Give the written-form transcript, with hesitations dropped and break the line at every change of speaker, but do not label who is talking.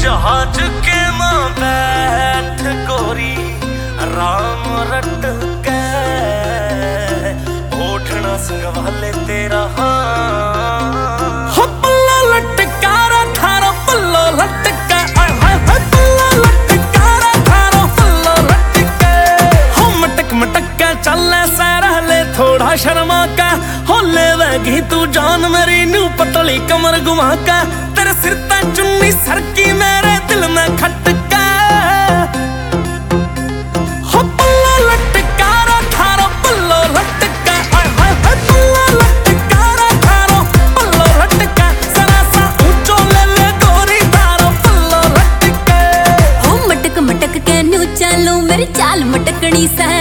जहाज के मां बैठ गोरी राम रट के ओढ़ना संगवाले तेरा पल्ला लटका रा थारा पल्लो लटका पल्ला लटका रा थारा पल्लो लटके हो मटक मटक के चले सहले थोड़ा शर्मा का हो लेगी तू जान मेरी नू पतली कमर घुमा का तेरे सिर ते चुन्नी सरकी मेरे दिल में खटका हो पल्ला लटका रा थारा पल्लो लटका पल्ला लटका रा थारा पल्लो लटका जरा सा ऊंचो ले गोरी थारा पल्लो लटके
हो मटक मटक के न्यू चालू मेरी चाल मटकनी सा